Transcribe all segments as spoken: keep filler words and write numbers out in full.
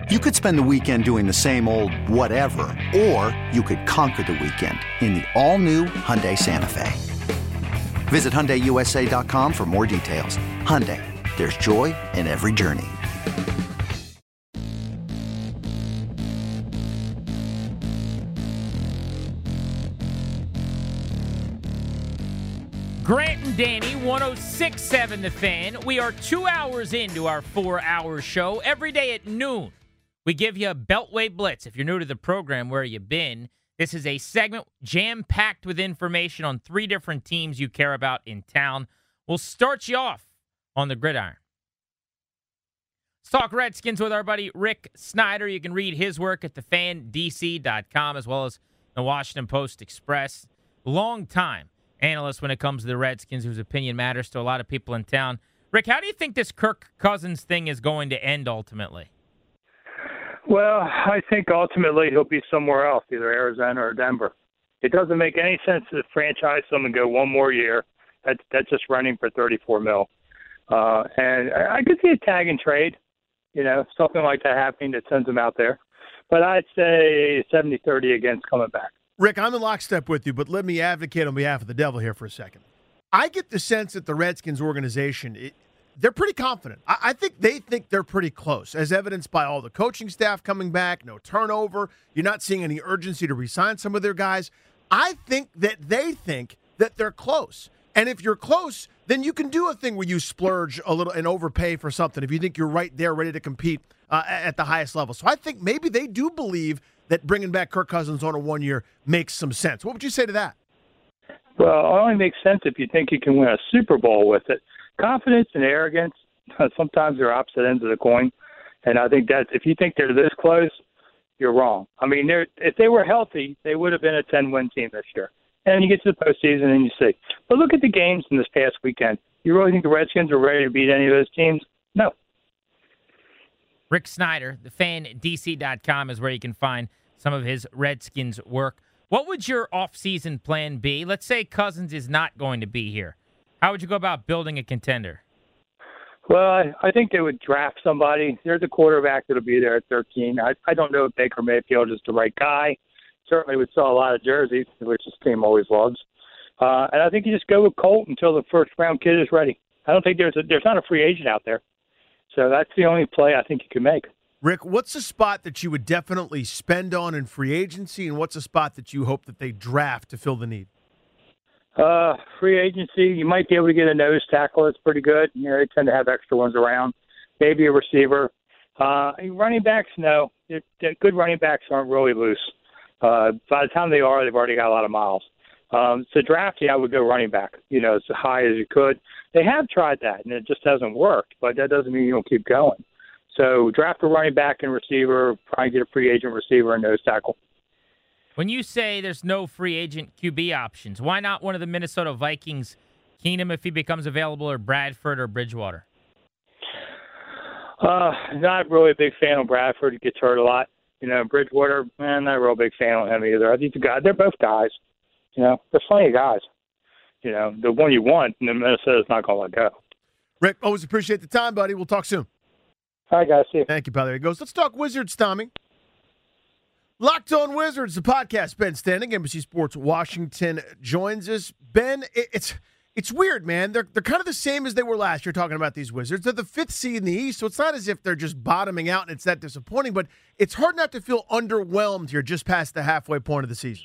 You could spend the weekend doing the same old whatever, or you could conquer the weekend in the all-new Hyundai Santa Fe. Visit Hyundai U S A dot com for more details. Hyundai, there's joy in every journey. Grant and Danny, one oh six point seven The Fan. We are two hours into our four-hour show. Every day at noon, we give you a Beltway Blitz. If you're new to the program, where you been? This is a segment jam-packed with information on three different teams you care about in town. We'll start you off on the gridiron. Let's talk Redskins with our buddy Rick Snyder. You can read his work at the fan D C dot com as well as the Washington Post-Express. Long time analyst when it comes to the Redskins, whose opinion matters to a lot of people in town. Rick, how do you think this Kirk Cousins thing is going to end ultimately? Well, I think ultimately he'll be somewhere else, either Arizona or Denver. It doesn't make any sense to franchise someone go one more year. That's that's just running for thirty-four mil. Uh, and I, I could see a tag and trade, you know, something like that happening that sends him out there. But I'd say seventy thirty against coming back. Rick, I'm in lockstep with you, but let me advocate on behalf of the devil here for a second. I get the sense that the Redskins organization, it, they're pretty confident. I, I think they think they're pretty close, as evidenced by all the coaching staff coming back, no turnover. You're not seeing any urgency to re-sign some of their guys. I think that they think that they're close. And if you're close, then you can do a thing where you splurge a little and overpay for something if you think you're right there ready to compete uh, at the highest level. So I think maybe they do believe that bringing back Kirk Cousins on a one-year makes some sense. What would you say to that? Well, it only makes sense if you think you can win a Super Bowl with it. Confidence and arrogance, sometimes they're opposite ends of the coin. And I think that if you think they're this close, you're wrong. I mean, they're, if they were healthy, they would have been a ten-win team this year. And you get to the postseason and you see. But look at the games in this past weekend. You really think the Redskins are ready to beat any of those teams? No. Rick Snyder, the fan D C dot com is where you can find some of his Redskins work. What would your offseason plan be? Let's say Cousins is not going to be here. How would you go about building a contender? Well, I, I think they would draft somebody. There's a quarterback that'll be there at thirteen. I, I don't know if Baker Mayfield is the right guy. Certainly would sell a lot of jerseys, which this team always loves. Uh, and I think you just go with Colt until the first-round kid is ready. I don't think there's a, there's not a free agent out there. So that's the only play I think you can make. Rick, what's a spot that you would definitely spend on in free agency, and what's a spot that you hope that they draft to fill the need? Uh, free agency, you might be able to get a nose tackle. That's pretty good. You know, they tend to have extra ones around. Maybe a receiver. Uh, running backs, no. They're, they're good running backs aren't really loose. Uh, by the time they are, they've already got a lot of miles. Um, so drafting, I would go running back, you know, as high as you could. They have tried that, and it just hasn't worked, but that doesn't mean you don't keep going. So draft a running back and receiver, probably get a free agent receiver and nose tackle. When you say there's no free agent Q B options, why not one of the Minnesota Vikings, Keenum if he becomes available, or Bradford or Bridgewater? Uh, not really a big fan of Bradford. He gets hurt a lot. You know, Bridgewater, man, not a real big fan of him either. I think the guy, they're both guys. You know, they're plenty of guys. You know, the one you want, and Minnesota's not going to let go. Rick, always appreciate the time, buddy. We'll talk soon. All right, guys. See you. Thank you, pal. There he goes. Let's talk Wizards, Tommy. Locked On Wizards, the podcast. Ben Standing, N B C Sports Washington, joins us. Ben, it, it's it's weird, man. They're they're kind of the same as they were last year talking about these Wizards. They're the fifth seed in the East, so it's not as if they're just bottoming out and it's that disappointing, but it's hard not to feel underwhelmed here just past the halfway point of the season.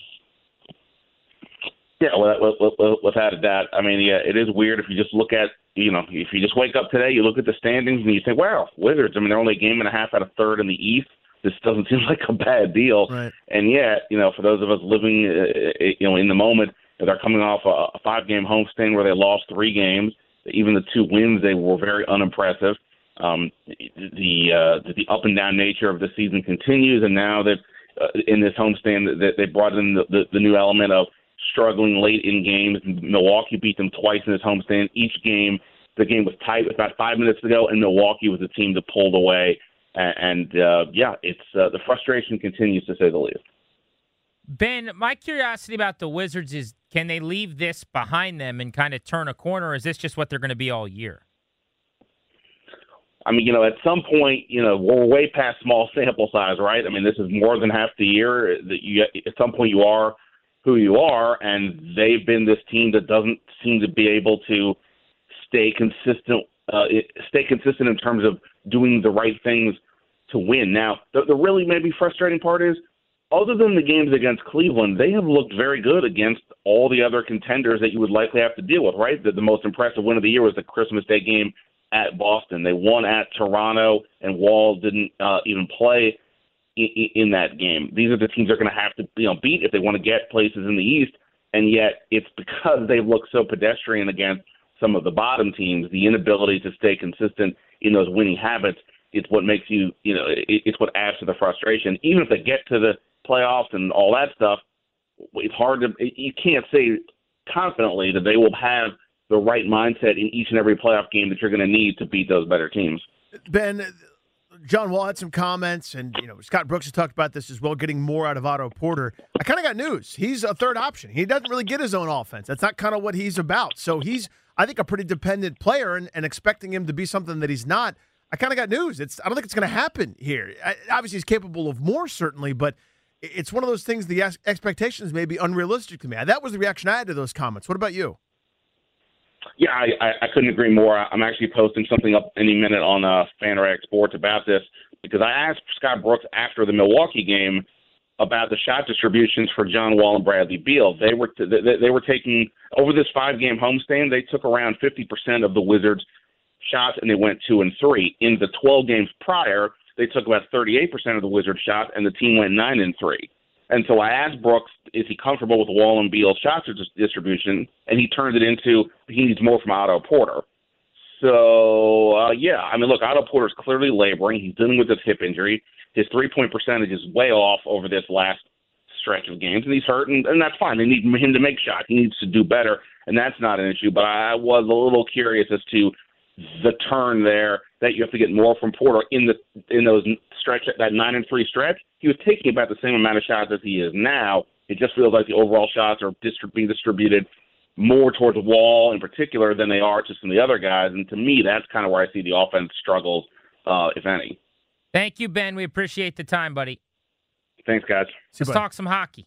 Yeah, well, without a doubt. I mean, yeah, it is weird if you just look at, you know, if you just wake up today, you look at the standings and you think, wow, Wizards, I mean, they're only a game and a half out of third in the East. This doesn't seem like a bad deal. Right. And yet, you know, for those of us living, uh, you know, in the moment, they're coming off a, a five-game homestand where they lost three games. Even the two wins, they were very unimpressive. Um, the uh, the up and down nature of the season continues, and now that uh, in this homestand, that they brought in the, the, the new element of struggling late in games. Milwaukee beat them twice in this homestand. Each game, the game was tight about five minutes ago, and Milwaukee was the team that pulled away. And, uh, yeah, it's uh, the frustration continues, to say the least. Ben, my curiosity about the Wizards is, can they leave this behind them and kind of turn a corner, or is this just what they're going to be all year? I mean, you know, at some point, you know, we're way past small sample size, right? I mean, this is more than half the year. That you, at some point, you are who you are, and they've been this team that doesn't seem to be able to stay consistent. Uh, stay consistent in terms of doing the right things to win. Now, the, the really maybe frustrating part is, other than the games against Cleveland, they have looked very good against all the other contenders that you would likely have to deal with, right? The, the most impressive win of the year was the Christmas Day game at Boston. They won at Toronto, and Wall didn't uh, even play in, in that game. These are the teams they're going to have to you know, beat if they want to get places in the East, and yet it's because they've looked so pedestrian against some of the bottom teams, the inability to stay consistent in those winning habits. It's what makes you, you know, it, it's what adds to the frustration. Even if they get to the playoffs and all that stuff, it's hard to, you can't say confidently that they will have the right mindset in each and every playoff game that you're going to need to beat those better teams. Ben, John Wall had some comments, and you know Scott Brooks has talked about this as well, getting more out of Otto Porter. I kind of got news. He's a third option. He doesn't really get his own offense. That's not kind of what he's about. So he's, I think, a pretty dependent player, and, and expecting him to be something that he's not, I kind of got news. It's I don't think it's going to happen here. I, obviously, he's capable of more, certainly, but it's one of those things, the expectations may be unrealistic to me. That was the reaction I had to those comments. What about you? Yeah, I, I, I couldn't agree more. I'm actually posting something up any minute on uh, FanRag Sports about this, because I asked Scott Brooks after the Milwaukee game about the shot distributions for John Wall and Bradley Beal. They were t- they, they were taking, over this five-game homestand, they took around fifty percent of the Wizards' shots, and they went two and three. In the twelve games prior, they took about thirty-eight percent of the Wizards' shots, and the team went nine and three. And so I asked Brooks, is he comfortable with Wall and Beal's shot distribution? And he turned it into he needs more from Otto Porter. So, uh, yeah, I mean, look, Otto Porter's clearly laboring. He's dealing with this hip injury. His three-point percentage is way off over this last stretch of games, and he's hurt, and, and that's fine. They need him to make shots. He needs to do better, and that's not an issue. But I was a little curious as to the turn there, that you have to get more from Porter in the in those stretch, that nine and three stretch. He was taking about the same amount of shots as he is now. It just feels like the overall shots are distrib- being distributed more towards Wall in particular than they are to some of the other guys. And to me, that's kind of where I see the offense struggles, uh, if any. Thank you, Ben. We appreciate the time, buddy. Thanks, guys. Let's buddy. talk some hockey.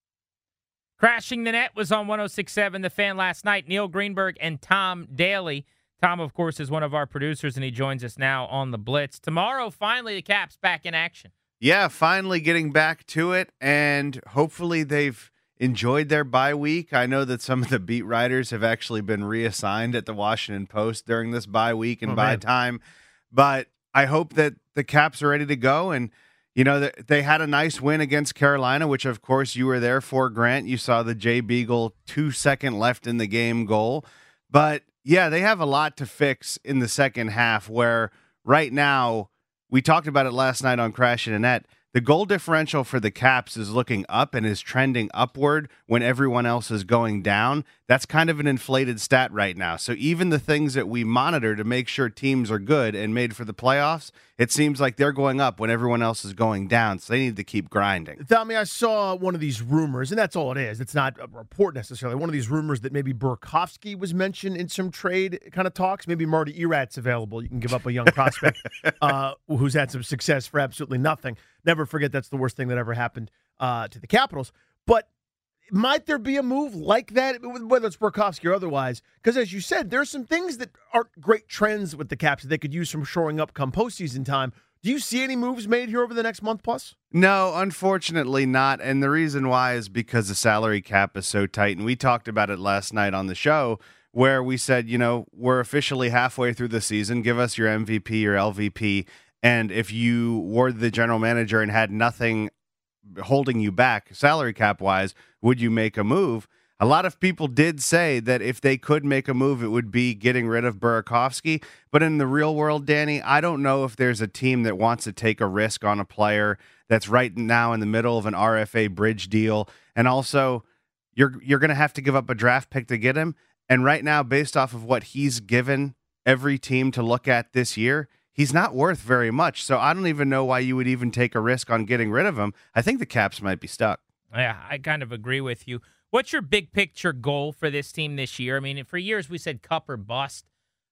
Crashing the Net was on one oh six point seven The Fan last night. Neil Greenberg and Tom Daly. Tom, of course, is one of our producers, and he joins us now on the Blitz. Tomorrow, finally, the Caps back in action. Yeah, finally getting back to it, and hopefully they've enjoyed their bye week. I know that some of the beat writers have actually been reassigned at the Washington Post during this bye week and oh, bye man. time, but I hope that the Caps are ready to go. And, you know, they had a nice win against Carolina, which, of course, you were there for, Grant. You saw the Jay Beagle two-second left in the game goal. But, yeah, they have a lot to fix in the second half, where right now, we talked about it last night on Crashing the Net, the goal differential for the Caps is looking up and is trending upward when everyone else is going down. That's kind of an inflated stat right now. So even the things that we monitor to make sure teams are good and made for the playoffs, it seems like they're going up when everyone else is going down. So they need to keep grinding. Tell me, I saw one of these rumors, and that's all it is. It's not a report necessarily. One of these rumors that maybe Burakovsky was mentioned in some trade kind of talks. Maybe Marty Erat's available. You can give up a young prospect uh, who's had some success for absolutely nothing. Never forget that's the worst thing that ever happened uh, to the Capitals. But might there be a move like that, whether it's Burakovsky or otherwise? Because as you said, there are some things that aren't great trends with the Caps that they could use from shoring up come postseason time. Do you see any moves made here over the next month plus? No, unfortunately not. And the reason why is because the salary cap is so tight. And we talked about it last night on the show, where we said, you know, we're officially halfway through the season. Give us your M V P, your L V P. And if you were the general manager and had nothing holding you back salary cap wise, would you make a move? A lot of people did say that if they could make a move, it would be getting rid of Burakovsky. But in the real world, Danny, I don't know if there's a team that wants to take a risk on a player that's right now in the middle of an R F A bridge deal. And also, you're you're going to have to give up a draft pick to get him. And right now, based off of what he's given every team to look at this year, he's not worth very much. So I don't even know why you would even take a risk on getting rid of him. I think the Caps might be stuck. Yeah, I kind of agree with you. What's your big picture goal for this team this year? I mean, for years we said cup or bust.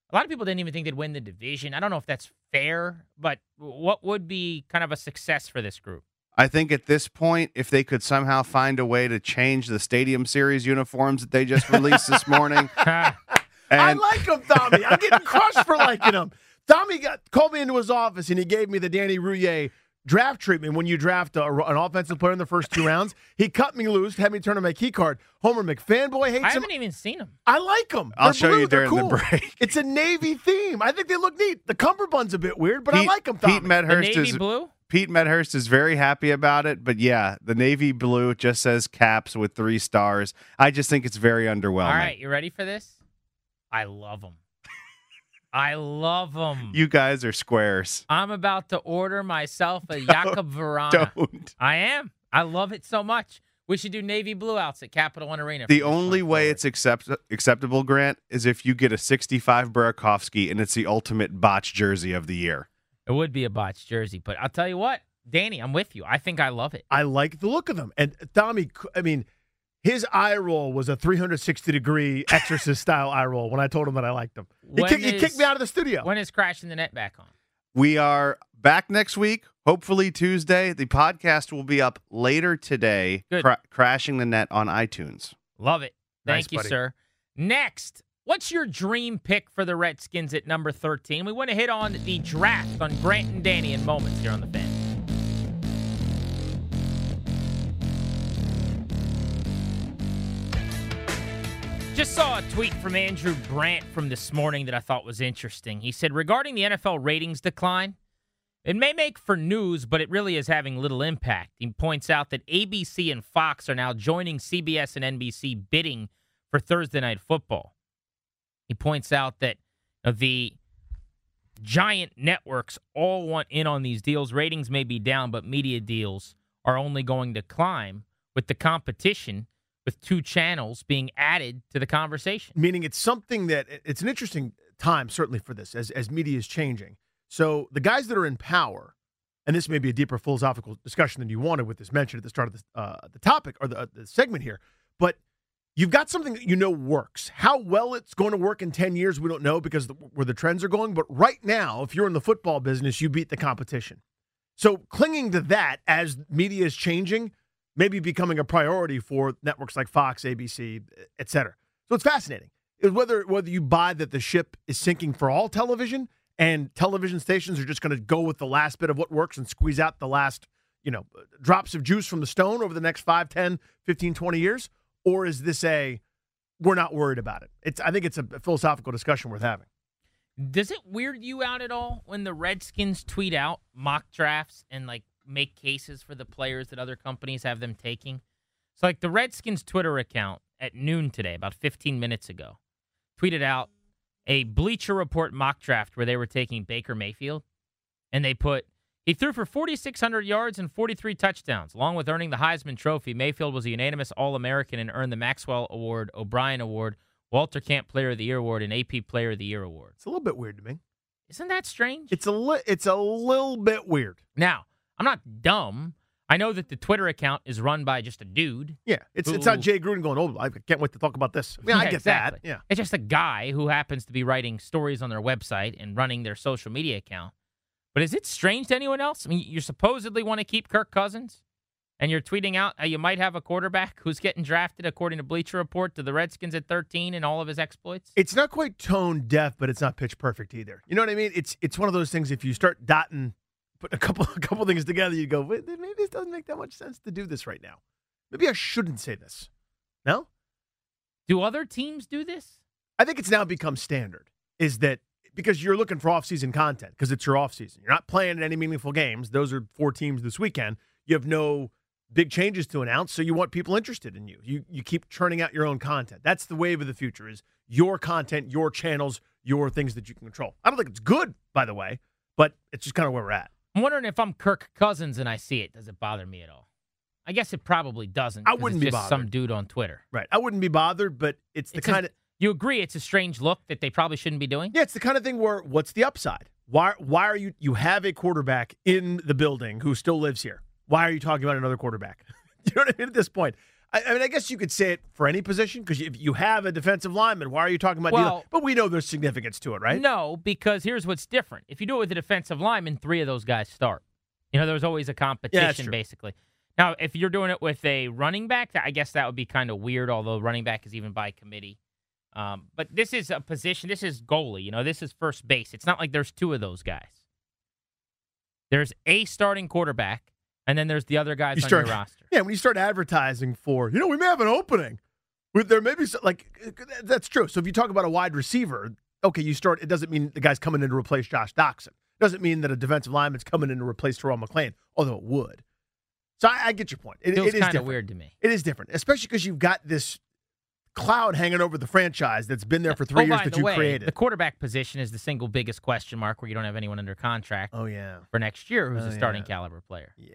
A lot of people didn't even think they'd win the division. I don't know if that's fair, but what would be kind of a success for this group? I think at this point, if they could somehow find a way to change the Stadium Series uniforms that they just released this morning. I And like him, Tommy. I'm getting crushed for liking him. Tommy got called me into his office, and he gave me the Danny Rouillet draft treatment when you draft a, an offensive player in the first two rounds. He cut me loose, had me turn on my key card. Homer McFanboy hates I him. haven't even seen him. I like them. I'll They're show blue. you They're during the cool. break. It's a Navy theme. I think they look neat. The cummerbund's a bit weird, but I Pete- like them, Tommy. Pete The Medhurst navy is blue? Pete Medhurst is very happy about it, but yeah, the navy blue just says Caps with three stars. I just think it's very underwhelming. All right, you ready for this? I love them. I love them. You guys are squares. I'm about to order myself a Jakob Verana. Don't. I am. I love it so much. We should do navy blue outs at Capital One Arena. The only way it's accept- acceptable, Grant, is if you get a sixty-five Burakovsky and it's the ultimate botch jersey of the year. It would be a botched jersey, but I'll tell you what, Danny, I'm with you. I think I love it. I like the look of them. And Tommy, I mean, his eye roll was a three hundred sixty degree exorcist style eye roll when I told him that I liked them. He, When kicked, he is- kicked me out of the studio. When is Crashing the Net back on? We are back next week, hopefully Tuesday. The podcast will be up later today, Good. cra- crashing the net on iTunes. Love it. Nice, Thank you, buddy. sir. Next, what's your dream pick for the Redskins at number thirteen? We want to hit on the draft on Grant and Danny in moments here on the Fan. Just saw a tweet from Andrew Brandt from this morning that I thought was interesting. He said, regarding the N F L ratings decline, it may make for news, but it really is having little impact. He points out that A B C and Fox are now joining C B S and N B C bidding for Thursday Night Football. He points out that uh, the giant networks all want in on these deals. Ratings may be down, but media deals are only going to climb with the competition, with two channels being added to the conversation. Meaning it's something that it's an interesting time, certainly for this, as, as media is changing. So the guys that are in power, and this may be a deeper philosophical discussion than you wanted with this mention at the start of the, uh, the topic or the, uh, the segment here, but you've got something that you know works. How well it's going to work in ten years, we don't know because the, where the trends are going. But right now, if you're in the football business, you beat the competition. So clinging to that as media is changing, maybe becoming a priority for networks like Fox, A B C, et cetera. So it's fascinating. Whether, whether you buy that the ship is sinking for all television and television stations are just going to go with the last bit of what works and squeeze out the last, you know, drops of juice from the stone over the next five, ten, fifteen, twenty years, or is this a, we're not worried about it? It's, I think it's a philosophical discussion worth having. Does it weird you out at all when the Redskins tweet out mock drafts and, like, make cases for the players that other companies have them taking? So, like, the Redskins Twitter account at noon today, about fifteen minutes ago, tweeted out a Bleacher Report mock draft where they were taking Baker Mayfield, and they put, he threw for forty-six hundred yards and forty-three touchdowns. Along with earning the Heisman Trophy, Mayfield was a unanimous All-American and earned the Maxwell Award, O'Brien Award, Walter Camp Player of the Year Award, and A P Player of the Year Award. It's a little bit weird to me. Isn't that strange? It's a li- it's a little bit weird. Now, I'm not dumb. I know that the Twitter account is run by just a dude. Yeah, it's it's Ooh. not Jay Gruden going, oh, I can't wait to talk about this. Yeah, I get exactly. that. Yeah. It's just a guy who happens to be writing stories on their website and running their social media account. But is it strange to anyone else? I mean, you supposedly want to keep Kirk Cousins, and you're tweeting out how you might have a quarterback who's getting drafted, according to Bleacher Report, to the Redskins at thirteen and all of his exploits? It's not quite tone deaf, but it's not pitch perfect either. You know what I mean? It's it's one of those things, if you start dotting, put a couple a couple things together, you go, wait, maybe this doesn't make that much sense to do this right now. Maybe I shouldn't say this. No? Do other teams do this? I think it's now become standard, is that because you're looking for off-season content, because it's your off-season. You're not playing in any meaningful games. Those are four teams this weekend. You have no big changes to announce, so you want people interested in you. You you keep churning out your own content. That's the wave of the future, is your content, your channels, your things that you can control. I don't think it's good, by the way, but it's just kind of where we're at. I'm wondering if I'm Kirk Cousins and I see it, does it bother me at all? I guess it probably doesn't. I 'cause wouldn't it's be just some bothered. dude on Twitter. Right. I wouldn't be bothered, but it's the It's a- kind of You agree it's a strange look that they probably shouldn't be doing? yeah, it's the kind of thing where what's the upside? Why why are you you have a quarterback in the building who still lives here? Why are you talking about another quarterback? You know what I mean? At this point, I, I mean, I guess you could say it for any position because if you have a defensive lineman, why are you talking about? Well, D'Lo? But we know there's significance to it, right? No, because here's what's different. If you do it with a defensive lineman, three of those guys start. You know, there's always a competition, true. basically. Now, if you're doing it with a running back, I guess that would be kind of weird, although running back is even by committee. Um, but this is a position, this is goalie, you know, this is first base. It's not like there's two of those guys. There's a starting quarterback, and then there's the other guys You on start- your roster. Yeah, when you start advertising for, you know, we may have an opening. With there may be some, like that's true. So if you talk about a wide receiver, okay, you start. It doesn't mean the guy's coming in to replace Josh Doxson. Doesn't mean that a defensive lineman's coming in to replace Terrell McClain, although it would. So I, I get your point. It, Feels it is kind of different. weird to me. It is different, especially because you've got this cloud hanging over the franchise that's been there for three oh, years by that the you way, created. The quarterback position is the single biggest question mark where you don't have anyone under contract oh yeah, for next year who's Oh, a starting yeah. caliber player. yeah.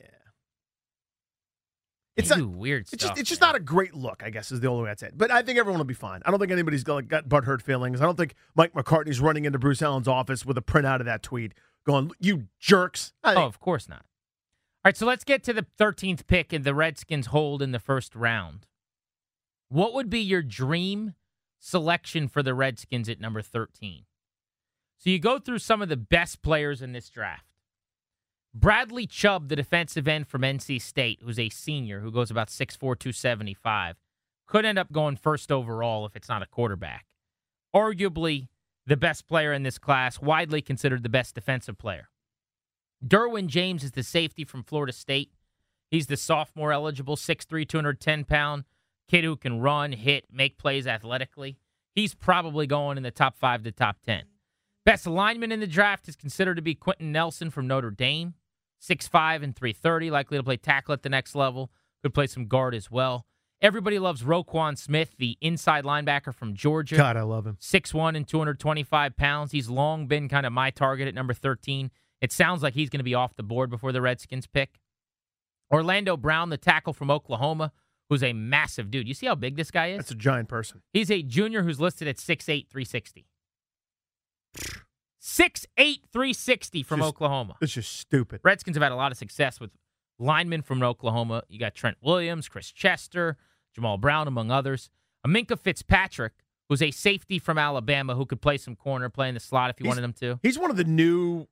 It's It's not, not- weird It's stuff. just, it's just man. not a great look, I guess, is the only way I'd say it. But I think everyone will be fine. I don't think anybody's got, got butthurt feelings. I don't think Mike McCartney's running into Bruce Allen's office with a printout of that tweet going, you jerks. I Oh, think, of course not. All right, so let's get to the thirteenth pick and the Redskins hold in the first round. What would be your dream selection for the Redskins at number thirteen? So you go through some of the best players in this draft. Bradley Chubb, the defensive end from N C State, who's a senior, who goes about six four, two seventy-five, could end up going first overall if it's not a quarterback. Arguably the best player in this class, widely considered the best defensive player. Derwin James is the safety from Florida State. He's the sophomore eligible, six three, two hundred ten pound kid who can run, hit, make plays athletically. He's probably going in the top five to top ten. Best lineman in the draft is considered to be Quentin Nelson from Notre Dame. six five and three thirty, likely to play tackle at the next level. Could play some guard as well. Everybody loves Roquan Smith, the inside linebacker from Georgia. God, I love him. six one and two hundred twenty-five pounds. He's long been kind of my target at number thirteen. It sounds like he's going to be off the board before the Redskins pick. Orlando Brown, the tackle from Oklahoma, who's a massive dude. You see how big this guy is? That's a giant person. He's a junior who's listed at six eight, three sixty. six eight, three sixty from Just- Oklahoma. It's just stupid. Redskins have had a lot of success with linemen from Oklahoma. You got Trent Williams, Chris Chester, Jamal Brown, among others. Aminka Fitzpatrick, who's a safety from Alabama who could play some corner, play in the slot if you He's- wanted him to. He's one of the new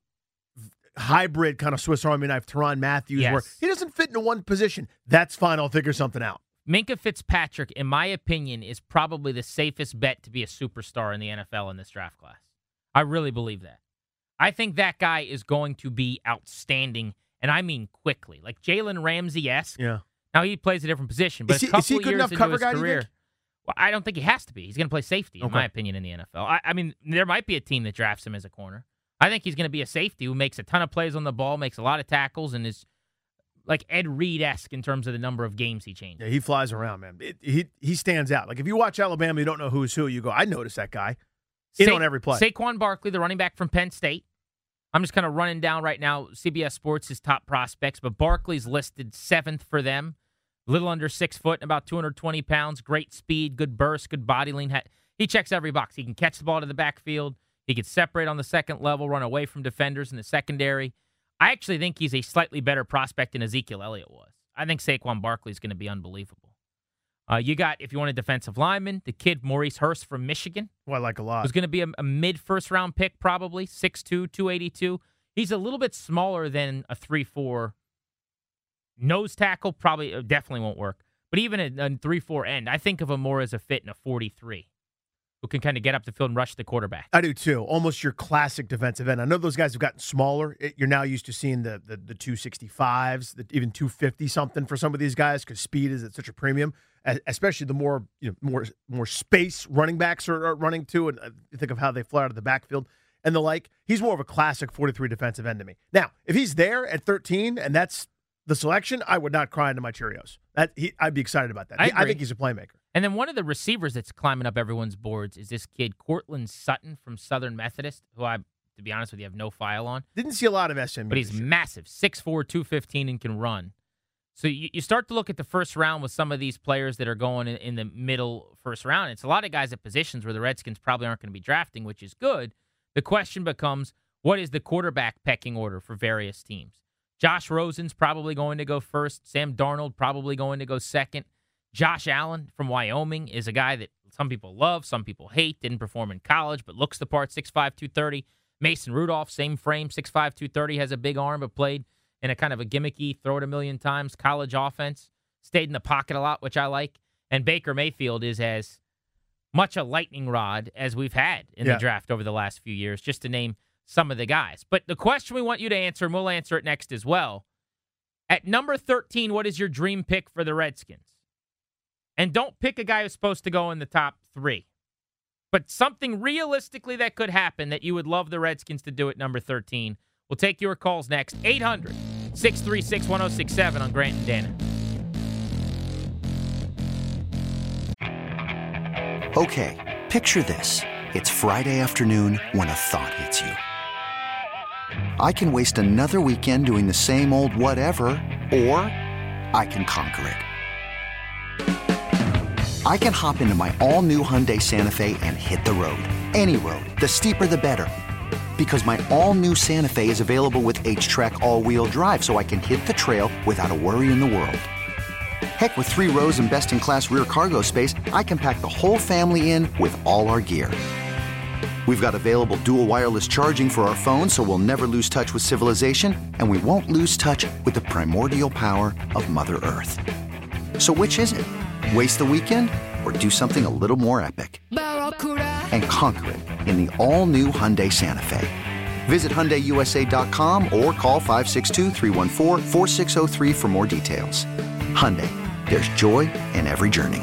hybrid kind of Swiss Army knife, Teron Matthews, Yes. where he doesn't fit into one position. That's fine. I'll figure something out. Minka Fitzpatrick, in my opinion, is probably the safest bet to be a superstar in the N F L in this draft class. I really believe that. I think that guy is going to be outstanding, and I mean quickly. Like Jalen Ramsey-esque. Yeah. Now, he plays a different position, but Is a he- couple is he good years enough into cover his guy, do you career, think? well, I don't think he has to be. He's going to play safety, in Okay. my opinion, in the N F L. I, I mean, there might be a team that drafts him as a corner. I think he's going to be a safety who makes a ton of plays on the ball, makes a lot of tackles, and is like Ed Reed-esque in terms of the number of games he changes. Yeah, he flies around, man. It, he he stands out. Like if you watch Alabama, you don't know who's who. You go, I noticed that guy. In Sa- on every play. Saquon Barkley, the running back from Penn State. I'm just kind of running down right now C B S Sports' top prospects, but Barkley's listed seventh for them. A little under six foot and about two hundred twenty pounds. Great speed, good burst, good body lean. He checks every box. He can catch the ball to the backfield. He can separate on the second level, run away from defenders in the secondary. I actually think he's a slightly better prospect than Ezekiel Elliott was. I think Saquon Barkley is going to be unbelievable. Uh, you got, if you want a defensive lineman, the kid Maurice Hurst from Michigan. Who I like a lot. Was going to be a, a mid-first round pick probably, six two, two eighty-two. He's a little bit smaller than a three four nose tackle, probably uh, definitely won't work. But even a, a three four end, I think of him more as a fit in a forty-three who can kind of get up the field and rush the quarterback. I do too. Almost your classic defensive end. I know those guys have gotten smaller. It, you're now used to seeing the the, the two sixty-fives, the, even two fifty something for some of these guys because speed is at such a premium. e- Especially the more you know more more space running backs are, are running to, and uh, you think of how they fly out of the backfield and the like. He's more of a classic forty-three defensive end to me. Now, if he's there at thirteen and that's the selection, I would not cry into my Cheerios. That he, I'd be excited about that. I He- I agree. think he's a playmaker. And then one of the receivers that's climbing up everyone's boards is this kid, Cortland Sutton from Southern Methodist, who I, to be honest with you, have no file on. Didn't see a lot of S M U. But he's this year. massive, six four, two fifteen, and can run. So you, you start to look at the first round with some of these players that are going in, in the middle first round. It's a lot of guys at positions where the Redskins probably aren't going to be drafting, which is good. The question becomes, what is the quarterback pecking order for various teams? Josh Rosen's probably going to go first. Sam Darnold probably going to go second. Josh Allen from Wyoming is a guy that some people love, some people hate, didn't perform in college, but looks the part, six five, two thirty. Mason Rudolph, same frame, six five, two thirty, has a big arm, but played in a kind of a gimmicky, throw it a million times, college offense. Stayed in the pocket a lot, which I like. And Baker Mayfield is as much a lightning rod as we've had in yeah. the draft over the last few years, just to name some of the guys. But the question we want you to answer, and we'll answer it next as well. At number thirteen, what is your dream pick for the Redskins? And don't pick a guy who's supposed to go in the top three. But something realistically that could happen that you would love the Redskins to do at number thirteen. We'll take your calls next. eight hundred, six three six, one oh six seven on Grant and Dana. Okay, picture this. It's Friday afternoon when a thought hits you. I can waste another weekend doing the same old whatever, or I can conquer it. I can hop into my all-new Hyundai Santa Fe and hit the road. Any road. The steeper, the better. Because my all-new Santa Fe is available with H-Track all-wheel drive, so I can hit the trail without a worry in the world. Heck, with three rows and best-in-class rear cargo space, I can pack the whole family in with all our gear. We've got available dual wireless charging for our phones, so we'll never lose touch with civilization, and we won't lose touch with the primordial power of Mother Earth. So which is it? Waste the weekend or do something a little more epic? And conquer it in the all-new Hyundai Santa Fe. Visit Hyundai U S A dot com or call five six two, three one four, four six zero three for more details. Hyundai, there's joy in every journey.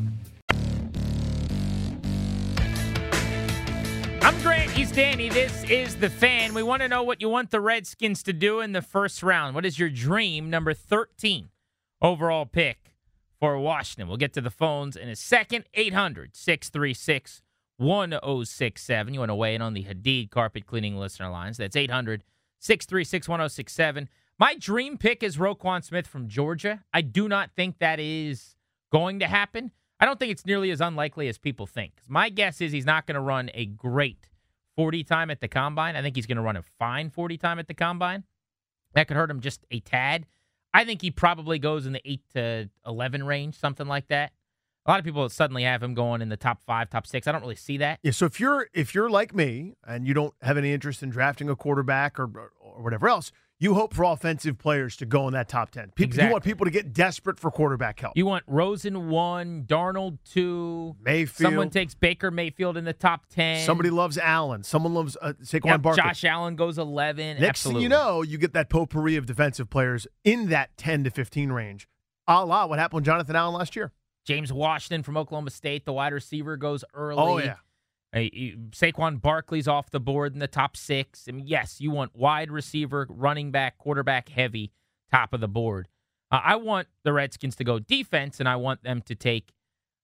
I'm Grant, he's Danny. This is The Fan. We want to know what you want the Redskins to do in the first round. What is your dream number thirteen overall pick for Washington? We'll get to the phones in a second. eight hundred, six three six, one oh six seven. You want to weigh in on the Hadid carpet cleaning listener lines. That's eight hundred, six three six, one oh six seven. My dream pick is Roquan Smith from Georgia. I do not think that is going to happen. I don't think it's nearly as unlikely as people think. My guess is he's not going to run a great forty time at the combine. I think he's going to run a fine forty time at the combine. That could hurt him just a tad. I think he probably goes in the eight to eleven range, something like that. A lot of people suddenly have him going in the top five, top six. I don't really see that. Yeah, so if you're if you're like me and you don't have any interest in drafting a quarterback or or whatever else, you hope for offensive players to go in that top ten. People, exactly. You want people to get desperate for quarterback help. You want Rosen one, Darnold two. Mayfield. Someone takes Baker Mayfield in the top ten. Somebody loves Allen. Someone loves uh, Saquon yep, Barkley. Josh Allen goes eleven. Next Absolutely. thing you know, you get that potpourri of defensive players in that ten to fifteen range. A la what happened with Jonathan Allen last year. James Washington from Oklahoma State, the wide receiver, goes early. Oh, yeah. Uh, you- Saquon Barkley's off the board in the top six. I mean, yes, you want wide receiver, running back, quarterback heavy, top of the board. Uh, I want the Redskins to go defense, and I want them to take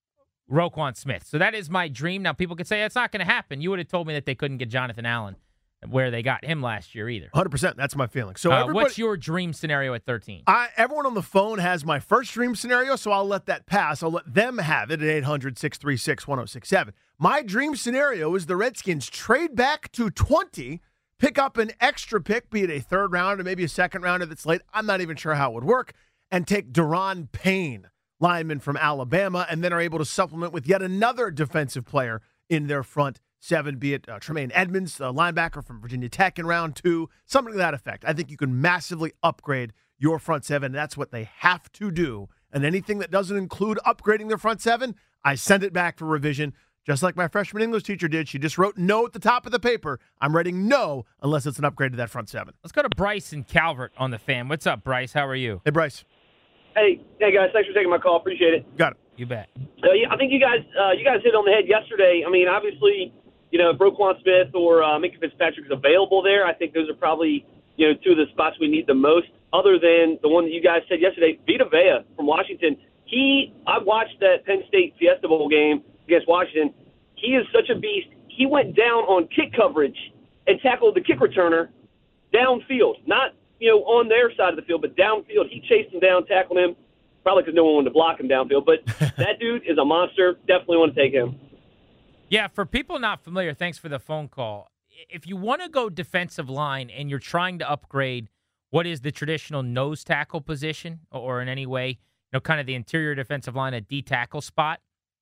Roquan Smith. So that is my dream. Now, people could say that's not going to happen. You would have told me that they couldn't get Jonathan Allen where they got him last year either. one hundred percent. That's my feeling. So uh, everybody, what's your dream scenario at thirteen? I, everyone on the phone has my first dream scenario, so I'll let that pass. I'll let them have it at eight hundred, six three six, one oh six seven. My dream scenario is the Redskins trade back to twenty, pick up an extra pick, be it a third rounder, maybe a second rounder that's late. I'm not even sure how it would work, and take Daron Payne, lineman from Alabama, and then are able to supplement with yet another defensive player in their front seven, be it uh, Tremaine Edmonds, a linebacker from Virginia Tech in round two, something to that effect. I think you can massively upgrade your front seven. That's what they have to do. And anything that doesn't include upgrading their front seven, I send it back for revision, just like my freshman English teacher did. She just wrote no at the top of the paper. I'm writing no unless it's an upgrade to that front seven. Let's go to Bryce and Calvert on the Fan. What's up, Bryce? How are you? Hey, Bryce. Hey, hey guys, thanks for taking my call. Appreciate it. Got it. You bet. Uh, yeah, I think you guys, uh, you guys hit on the head yesterday. I mean, obviously, you know, if Roquan Smith or uh, Minkah Fitzpatrick is available there, I think those are probably, you know, two of the spots we need the most. Other than the one that you guys said yesterday, Vita Vea from Washington. He, I watched that Penn State Fiesta Bowl game against Washington. He is such a beast. He went down on kick coverage and tackled the kick returner downfield, not, you know, on their side of the field, but downfield. He chased him down, tackled him, probably because no one wanted to block him downfield. But that dude is a monster. Definitely want to take him. Yeah, for people not familiar, thanks for the phone call. If you want to go defensive line and you're trying to upgrade what is the traditional nose tackle position or in any way, know, kind of the interior defensive line at D tackle spot.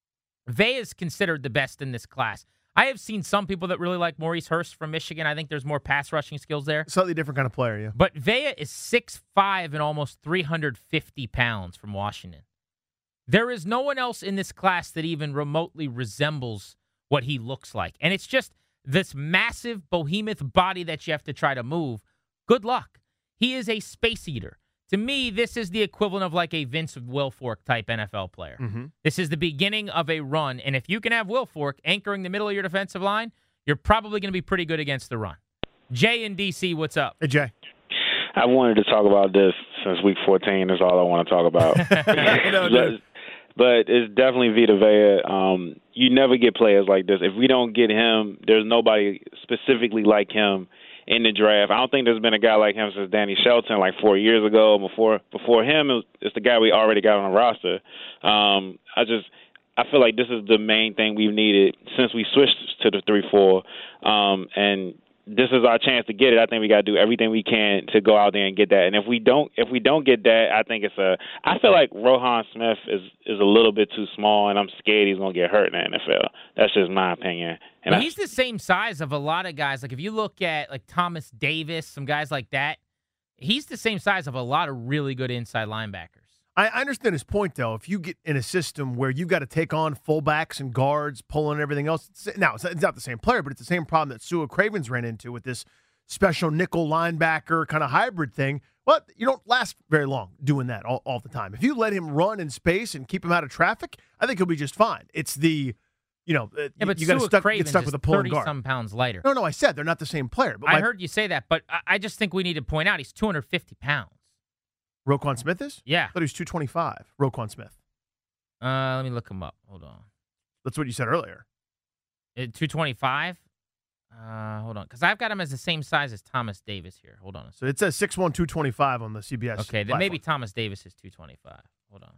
Vea is considered the best in this class. I have seen some people that really like Maurice Hurst from Michigan. I think there's more pass rushing skills there. Slightly different kind of player, yeah. But Vea is six five and almost three hundred fifty pounds from Washington. There is no one else in this class that even remotely resembles what he looks like. And it's just this massive behemoth body that you have to try to move. Good luck. He is a space eater. To me, this is the equivalent of like a Vince Wilfork type N F L player. Mm-hmm. This is the beginning of a run, and if you can have Wilfork anchoring the middle of your defensive line, you're probably going to be pretty good against the run. Jay in D C, what's up? Hey, Jay. I wanted to talk about this since week fourteen. That's all I want to talk about. no, but, but it's definitely Vita Vea. Um, you never get players like this. If we don't get him, there's nobody specifically like him in the draft. I don't think there's been a guy like him since Danny Shelton, like four years ago. Before before him, it was, it's the guy we already got on the roster. Um, I just I feel like this is the main thing we've needed since we switched to the three four, um, and this is our chance to get it. I think we got to do everything we can to go out there and get that. And if we don't, if we don't get that, I think it's a. I feel like Rohan Smith is is a little bit too small, and I'm scared he's gonna get hurt in the N F L. That's just my opinion. And But I, he's the same size of a lot of guys. Like if you look at like Thomas Davis, some guys like that, he's the same size of a lot of really good inside linebackers. I I understand his point, though. If you get in a system where you've got to take on fullbacks and guards, pulling everything else, it's, now, it's not, it's not the same player, but it's the same problem that Sua Cravens ran into with this special nickel linebacker kind of hybrid thing. Well, you don't last very long doing that all, all the time. If you let him run in space and keep him out of traffic, I think he'll be just fine. It's the, you know, uh, Yeah, but you got to Sua stuck, Cravens get stuck is with a pulling guard. thirty-some pounds lighter. No, no, I said they're not the same player. But I my, heard you say that, but I, I just think we need to point out he's two hundred fifty pounds. Roquan Smith is? Yeah. I thought he was two twenty-five. Roquan Smith. Uh, let me look him up. Hold on. That's what you said earlier. two twenty-five? Uh, hold on. Because I've got him as the same size as Thomas Davis here. Hold on a second. So it says six one, two twenty-five on the C B S. Okay, then platform. maybe Thomas Davis is two twenty-five. Hold on.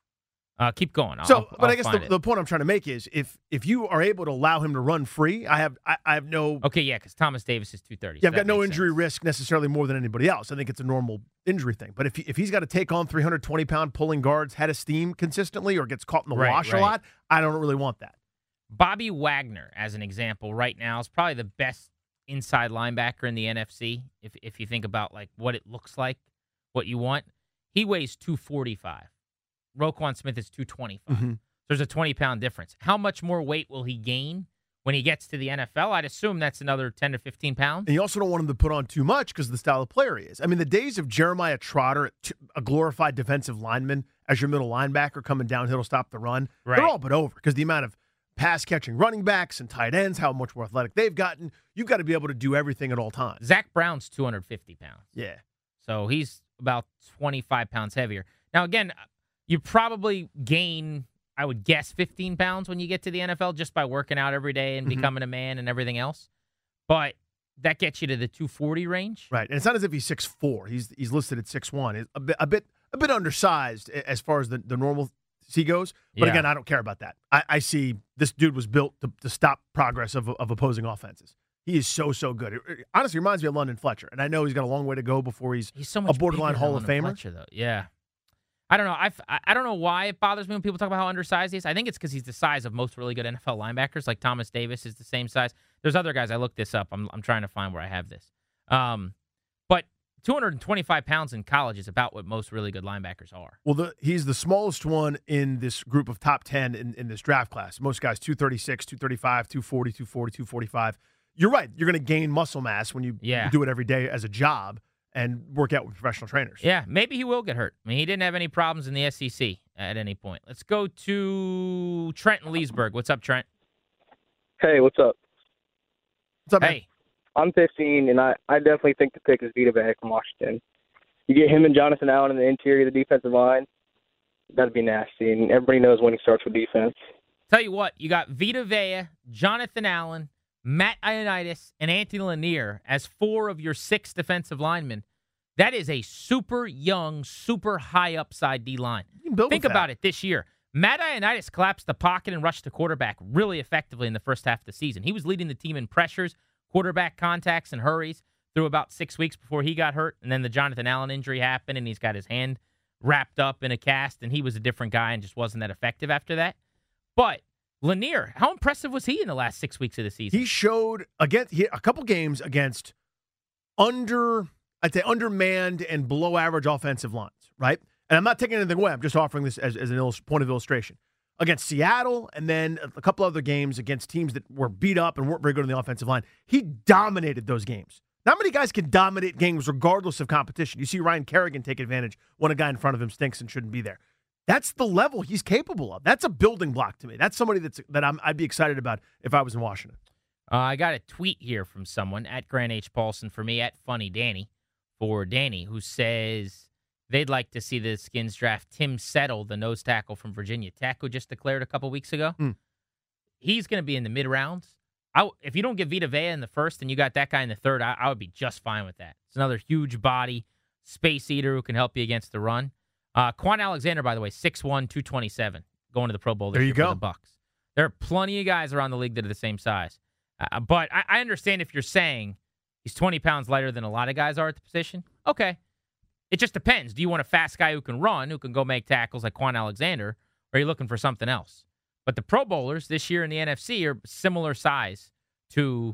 Uh, keep going. I'll, So, I'll, but I'll I guess the, find it. the point I'm trying to make is if if you are able to allow him to run free, I have I, I have no Okay, yeah, because Thomas Davis is two thirty. yeah, so I've got that no makes injury sense. risk necessarily more than anybody else. I think it's a normal injury thing. But if he, if he's got to take on three hundred twenty pound pulling guards, head of steam consistently, or gets caught in the Right, wash right. a lot, I don't really want that. Bobby Wagner, as an example, right now is probably the best inside linebacker in the N F C. If if you think about like what it looks like, what you want, he weighs two forty-five. Roquan Smith is two twenty-five. Mm-hmm. There's a twenty pound difference. How much more weight will he gain when he gets to the N F L? I'd assume that's another ten to fifteen pounds. And you also don't want him to put on too much because of the style of player he is. I mean, the days of Jeremiah Trotter, a glorified defensive lineman as your middle linebacker coming downhill to stop the run, Right. they're all but over because the amount of pass-catching running backs and tight ends, how much more athletic they've gotten, you've got to be able to do everything at all times. Zach Brown's two hundred fifty pounds. Yeah. So he's about twenty-five pounds heavier. Now, again, you probably gain, I would guess, fifteen pounds when you get to the N F L just by working out every day and Mhm. becoming a man and everything else. But that gets you to the two forty range. Right, and it's not as if he's six foot four. He's he's listed at six foot one. He's a bit a bit a bit undersized a- as far as the, the normal C goes. But Yeah. again, I don't care about that. I, I see this dude was built to, to stop progress of of opposing offenses. He is so so good. It, it honestly reminds me of London Fletcher, and I know he's got a long way to go before he's He's so much borderline bigger Hall than of London Famer? Fletcher, though. Yeah. I don't know. I've, I I don't know why it bothers me when people talk about how undersized he is. I think it's because he's the size of most really good N F L linebackers. Like Thomas Davis is the same size. There's other guys. I looked this up. I'm I'm trying to find where I have this. Um, but two hundred twenty-five pounds in college is about what most really good linebackers are. Well, the, he's the smallest one in this group of top ten in, in this draft class. Most guys, two thirty-six, two thirty-five, two forty, two forty, two forty-five. You're right. You're going to gain muscle mass when you, Yeah. you do it every day as a job and work out with professional trainers. Yeah, maybe he will get hurt. I mean, he didn't have any problems in the S E C at any point. Let's go to Trent in Leesburg. What's up, Trent? Hey, what's up? What's up, man? Hey, I'm fifteen, and I, I definitely think the pick is Vita Vea from Washington. You get him and Jonathan Allen in the interior of the defensive line, that'd be nasty, and everybody knows when he starts with defense. tell you what, you got Vita Vea, Jonathan Allen, Matt Ioannidis, and Anthony Lanier as four of your six defensive linemen. That is a super young, super high upside D-line. You can build Think with that. about it this year. Matt Ioannidis collapsed the pocket and rushed the quarterback really effectively in the first half of the season. He was leading the team in pressures, quarterback contacts, and hurries through about six weeks before he got hurt. And then the Jonathan Allen injury happened, and he's got his hand wrapped up in a cast, and he was a different guy and just wasn't that effective after that. But Lanier, how impressive was he in the last six weeks of the season? He showed against he, a couple games against under, I'd say undermanned and below average offensive lines, right? And I'm not taking anything away. I'm just offering this as, as an illust- point of illustration. Against Seattle and then a couple other games against teams that were beat up and weren't very good on the offensive line, he dominated those games. Not many guys can dominate games regardless of competition. You see Ryan Kerrigan take advantage when a guy in front of him stinks and shouldn't be there. That's the level he's capable of. That's a building block to me. That's somebody that's that I'm, I'd be excited about if I was in Washington. Uh, I got a tweet here from someone, at Grant H. Paulson for me, at Funny Danny, for Danny, who says they'd like to see the Skins draft Tim Settle, the nose tackle from Virginia Tech, who just declared a couple weeks ago. Mm. He's going to be in the mid-rounds. I, if you don't get Vita Vea in the first and you got that guy in the third, I, I would be just fine with that. It's another huge body, space eater who can help you against the run. Uh, Quan Alexander, by the way, six one, two twenty-seven, going to the Pro Bowl this there you year go. for the Bucks. There are plenty of guys around the league that are the same size. Uh, but I, I understand if you're saying he's twenty pounds lighter than a lot of guys are at the position. Okay. It just depends. Do you want a fast guy who can run, who can go make tackles like Quan Alexander, or are you looking for something else? But the Pro Bowlers this year in the N F C are similar size to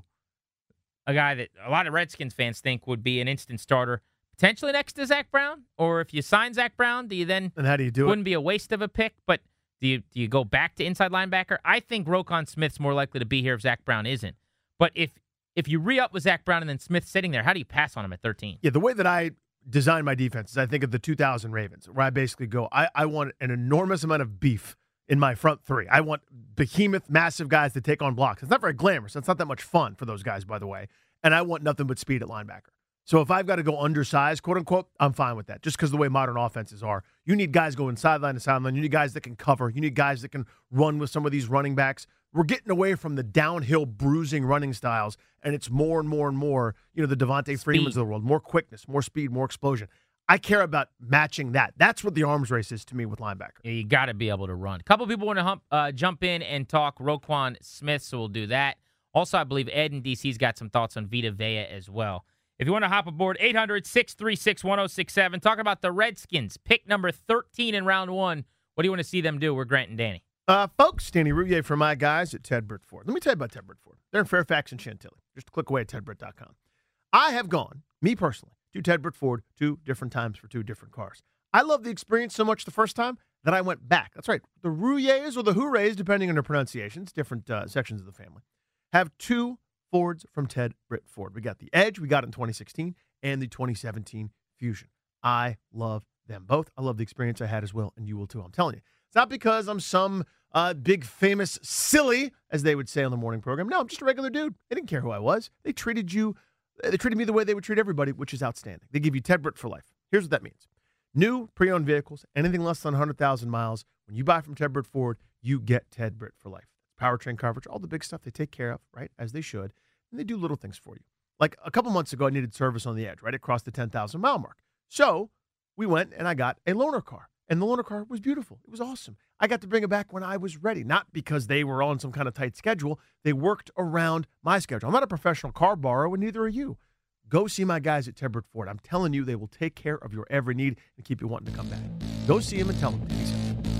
a guy that a lot of Redskins fans think would be an instant starter, potentially next to Zach Brown. Or if you sign Zach Brown, do you then? And how do you do wouldn't it? be a waste of a pick, but do you do you go back to inside linebacker? I think Roquan Smith's more likely to be here if Zach Brown isn't. But if if you re-up with Zach Brown and then Smith sitting there, how do you pass on him at thirteen? Yeah, the way that I design my defense is I think of the two thousand Ravens, where I basically go, I, I want an enormous amount of beef in my front three. I want behemoth, massive guys to take on blocks. It's not very glamorous. It's not that much fun for those guys, by the way. And I want nothing but speed at linebacker. So if I've got to go undersized, quote unquote, I'm fine with that. Just because the way modern offenses are, you need guys going sideline to sideline. You need guys that can cover. You need guys that can run with some of these running backs. We're getting away from the downhill bruising running styles, and it's more and more and more, you know, the Devontae Freemans of the world, more quickness, more speed, more explosion. I care about matching that. That's what the arms race is to me with linebacker. Yeah, you got to be able to run. A couple people want to hump, uh, jump in and talk Roquan Smith, so we'll do that. Also, I believe Ed in D C's got some thoughts on Vita Vea as well. If you want to hop aboard, eight hundred, six three six, one oh six seven. Talking about the Redskins, pick number thirteen in round one. What do you want to see them do? We're Grant and Danny. Uh, folks, Danny Rouillet for my guys at Ted Britt Ford. Let me tell you about Ted Britt Ford. They're in Fairfax and Chantilly. Just click away at ted britt dot com. I have gone, me personally, to Ted Britt Ford two different times for two different cars. I love the experience so much the first time that I went back. That's right. The Rouillets or the Hoorays, depending on their pronunciations, different uh, sections of the family, have two Fords from Ted Britt Ford. We got the Edge, we got it in twenty sixteen, and the twenty seventeen Fusion. I love them both. I love the experience I had as well, and you will too. I'm telling you. It's not because I'm some uh, big, famous, silly, as they would say on the morning program. No, I'm just a regular dude. They didn't care who I was. They treated you, they treated me the way they would treat everybody, which is outstanding. They give you Ted Britt for life. Here's what that means. New pre-owned vehicles, anything less than one hundred thousand miles, when you buy from Ted Britt Ford, you get Ted Britt for life. Powertrain coverage, all the big stuff they take care of, right, as they should. And they do little things for you. Like a couple months ago, I needed service on the Edge, right? It crossed the ten thousand mile mark. So we went and I got a loaner car. And the loaner car was beautiful. It was awesome. I got to bring it back when I was ready, not because they were on some kind of tight schedule. They worked around my schedule. I'm not a professional car borrower, and neither are you. Go see my guys at Ted Britt Ford. I'm telling you, they will take care of your every need and keep you wanting to come back. Go see them and tell them. Peace out.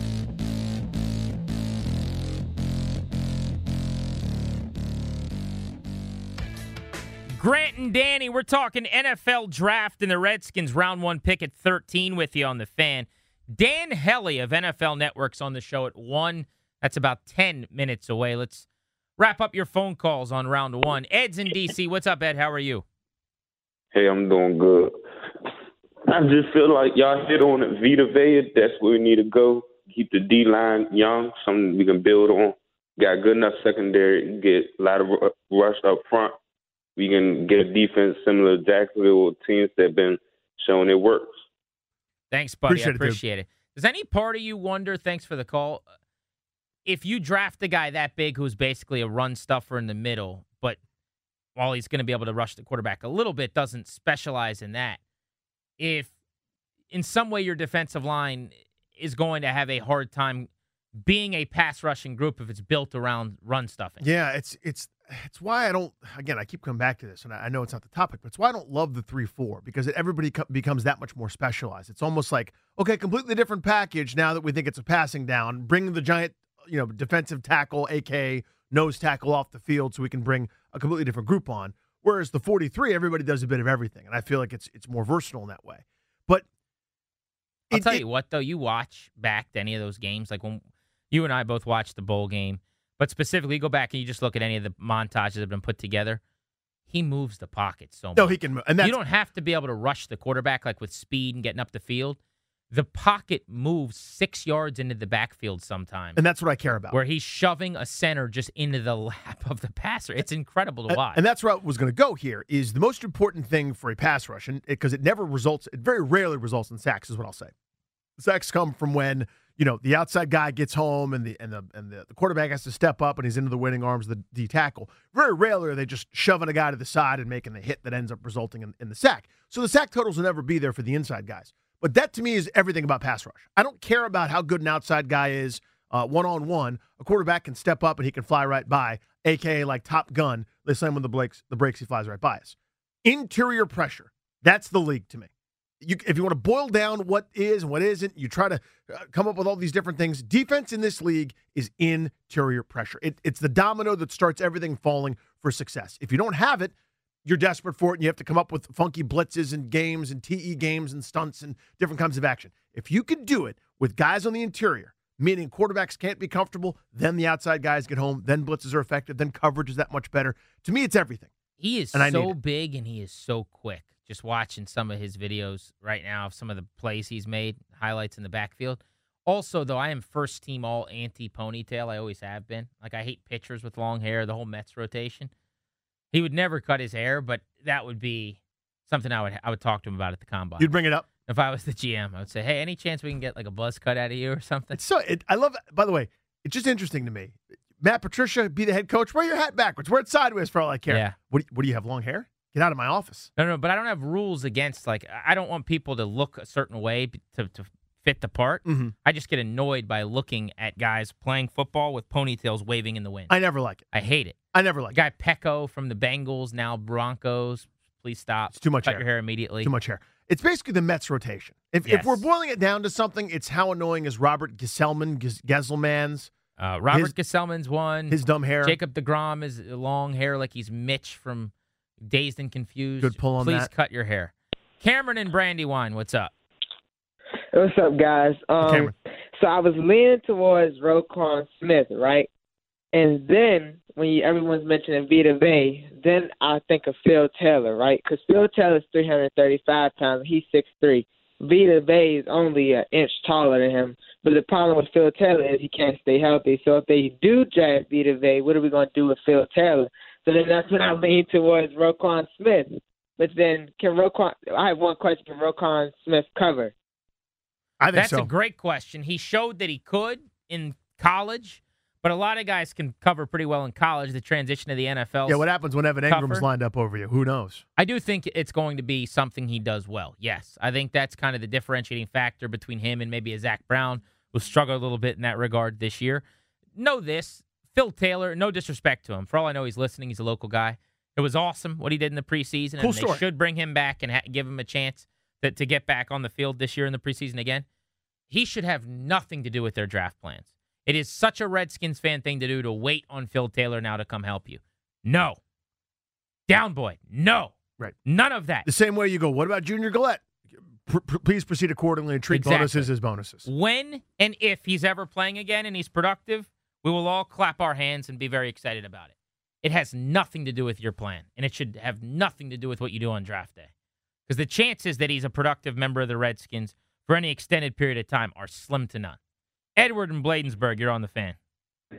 Grant and Danny, we're talking N F L draft and the Redskins round one pick at thirteen with you on the Fan. Dan Hellie of N F L Network's on the show at one. That's about ten minutes away. Let's wrap up your phone calls on round one. Ed's in D C. What's up, Ed? How are you? Hey, I'm doing good. I just feel like y'all hit on it. Vita Vea, that's where we need to go. Keep the D-line young, something we can build on. Got good enough secondary, get a lot of rush up front. We can get a defense similar to Jacksonville, teams that have been showing it works. Thanks, buddy. Appreciate I appreciate it, it. Does any part of you wonder, thanks for the call, if you draft a guy that big who's basically a run stuffer in the middle, but while he's going to be able to rush the quarterback a little bit, doesn't specialize in that, if in some way your defensive line is going to have a hard time being a pass rushing group if it's built around run stuffing? Yeah, it's it's it's why I don't, again, I keep coming back to this, and I know it's not the topic, but it's why I don't love the three four, because everybody co- becomes that much more specialized. It's almost like, okay, completely different package now that we think it's a passing down. Bring the giant, you know, defensive tackle, A K A nose tackle off the field so we can bring a completely different group on. Whereas the forty-three, everybody does a bit of everything, and I feel like it's it's more versatile in that way. But I'll it, tell it, you what, though, you watch back to any of those games, like when you and I both watched the bowl game, but specifically go back and you just look at any of the montages that have been put together, he moves the pocket so much. No, he can move. And that's, you don't have to be able to rush the quarterback like with speed and getting up the field. The pocket moves six yards into the backfield sometimes. And that's what I care about. Where he's shoving a center just into the lap of the passer. It's incredible to watch. And, and that's where I was going to go here, is the most important thing for a pass rush, and because it, it never results, it very rarely results in sacks, is what I'll say. The sacks come from when, you know, the outside guy gets home and the and the and the, the quarterback has to step up and he's into the winning arms of the D tackle. Very rarely are they just shoving a guy to the side and making the hit that ends up resulting in, in the sack. So the sack totals will never be there for the inside guys. But that, to me, is everything about pass rush. I don't care about how good an outside guy is uh, one-on-one. A quarterback can step up and he can fly right by, a k a like Top Gun. They slam with the brakes, the brakes, he flies right by us. Interior pressure, that's the league to me. You, if you want to boil down what is and what isn't, you try to uh, come up with all these different things. Defense in this league is interior pressure. It, it's the domino that starts everything falling for success. If you don't have it, you're desperate for it, and you have to come up with funky blitzes and games and T E games and stunts and different kinds of action. If you can do it with guys on the interior, meaning quarterbacks can't be comfortable, then the outside guys get home, then blitzes are effective, then coverage is that much better. To me, it's everything. He is and so big, and he is so quick. Just watching some of his videos right now of some of the plays he's made, highlights in the backfield. Also, though, I am first team all anti-ponytail. I always have been. Like, I hate pitchers with long hair, the whole Mets rotation. He would never cut his hair, but that would be something I would I would talk to him about at the combine. You'd bring it up? If I was the G M, I would say, hey, any chance we can get like a buzz cut out of you or something? It's so it, I love it. By the way, it's just interesting to me. Matt Patricia, be the head coach. Wear your hat backwards. Wear it sideways for all I care. Yeah. What, what do you have, long hair? Get out of my office. No, no, but I don't have rules against, like, I don't want people to look a certain way to, to fit the part. Mm-hmm. I just get annoyed by looking at guys playing football with ponytails waving in the wind. I never like it. I hate it. I never like Guy Pecco from the Bengals, now Broncos. Please stop. It's too much Cut hair. your hair immediately. Too much hair. It's basically the Mets rotation. If, Yes. if we're boiling it down to something, it's how annoying is Robert Gesellman, Ges- Gesselman's. Uh, Robert his, Gesellman's one. His dumb hair. Jacob deGrom is long hair like he's Mitch from Dazed and Confused. Good pull on Please that. cut your hair. Cameron and Brandywine, what's up? What's up, guys? Um, Cameron. so I was leaning towards Roquan Smith, right? And then when you, everyone's mentioning Vita Vea, then I think of Phil Taylor, right? Because Phil Taylor's three hundred thirty-five pounds. He's six three. Vita Vea is only an inch taller than him. But the problem with Phil Taylor is he can't stay healthy. So if they do draft Vita Vea, what are we going to do with Phil Taylor? So then that's when I lean towards Roquan Smith. But then can Roquan – I have one question. Can Roquan Smith cover? I think That's so. a great question. He showed that he could in college, but a lot of guys can cover pretty well in college, the transition to the N F L. Yeah, what happens when Evan Ingram's tougher. lined up over you? Who knows? I do think it's going to be something he does well. Yes, I think that's kind of the differentiating factor between him and maybe a Zach Brown, who struggled a little bit in that regard this year. Know this, Phil Taylor, no disrespect to him. For all I know, he's listening. He's a local guy. It was awesome what he did in the preseason, Cool and story. they should bring him back and ha- give him a chance to, to get back on the field this year in the preseason again. He should have nothing to do with their draft plans. It is such a Redskins fan thing to do to wait on Phil Taylor now to come help you. No. Down boy. No. Right. None of that. The same way you go, what about Junior Gillette? P- p- please proceed accordingly and treat Exactly. bonuses as bonuses. When and if he's ever playing again and he's productive, we will all clap our hands and be very excited about it. It has nothing to do with your plan, and it should have nothing to do with what you do on draft day. Because the chances that he's a productive member of the Redskins for any extended period of time are slim to none. Edward in Bladensburg, you're on the fan. Hey,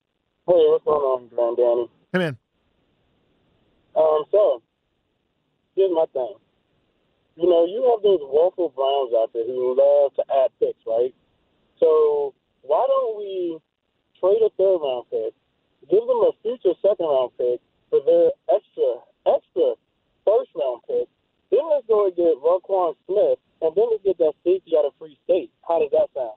what's going on, Grand Danny? Hey, man. Um, so, here's my thing. You know, you have those woeful Browns out there who love to add picks, right? So, why don't we trade a third-round pick, give them a future second-round pick for their extra, extra first-round pick, then let's go and get Roquan Smith, and then let's get that safety out of Free State. How does that sound?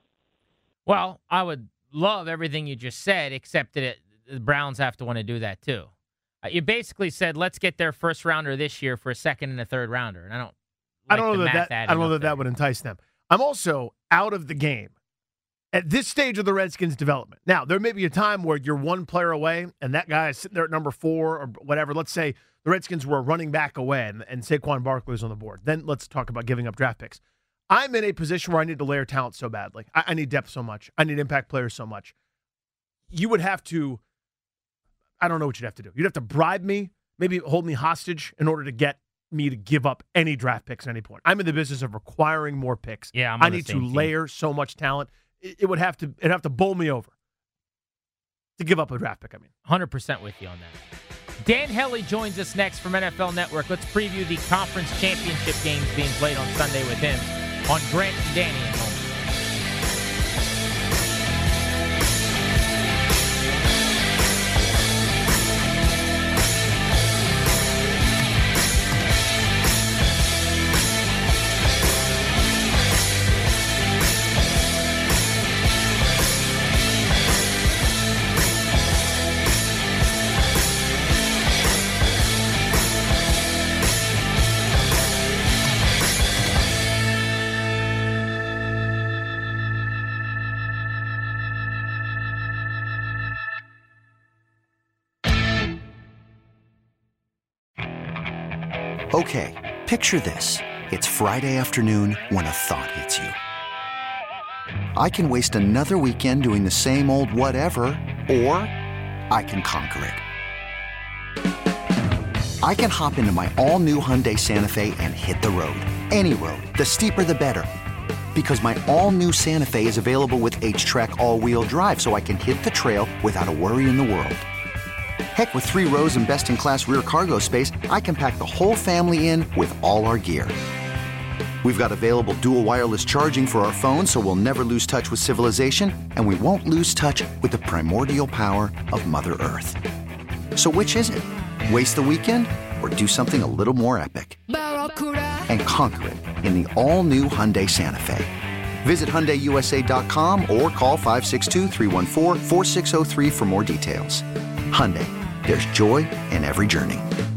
Well, I would love everything you just said, except that it, the Browns have to want to do that too. Uh, you basically said, let's get their first rounder this year for a second and a third rounder. And I don't like I don't know the that, math that I adding don't know up that there. that would entice them. I'm also out of the game at this stage of the Redskins' development. Now, there may be a time where you're one player away and that guy is sitting there at number four or whatever. Let's say the Redskins were running back away and, and Saquon Barkley was on the board. Then let's talk about giving up draft picks. I'm in a position where I need to layer talent so badly. I, I need depth so much. I need impact players so much. You would have to, I don't know what you'd have to do. You'd have to bribe me, maybe hold me hostage in order to get me to give up any draft picks at any point. I'm in the business of requiring more picks. Yeah, I'm I on the need to same team. layer so much talent. It, it would have to it'd have to bowl me over to give up a draft pick, I mean. one hundred percent with you on that. Dan Hellie joins us next from N F L Network. Let's preview the conference championship games being played on Sunday with him on Grant and Danny at home. Okay, picture this. It's Friday afternoon when a thought hits you. I can waste another weekend doing the same old whatever, or I can conquer it. I can hop into my all-new Hyundai Santa Fe and hit the road. Any road. The steeper, the better. Because my all-new Santa Fe is available with H-Track all-wheel drive, so I can hit the trail without a worry in the world. Heck, with three rows and best-in-class rear cargo space, I can pack the whole family in with all our gear. We've got available dual wireless charging for our phones, so we'll never lose touch with civilization, and we won't lose touch with the primordial power of Mother Earth. So which is it? Waste the weekend or do something a little more epic? And conquer it in the all-new Hyundai Santa Fe. Visit Hyundai U S A dot com or call five six two, three one four, four six zero three for more details. Hyundai, there's joy in every journey.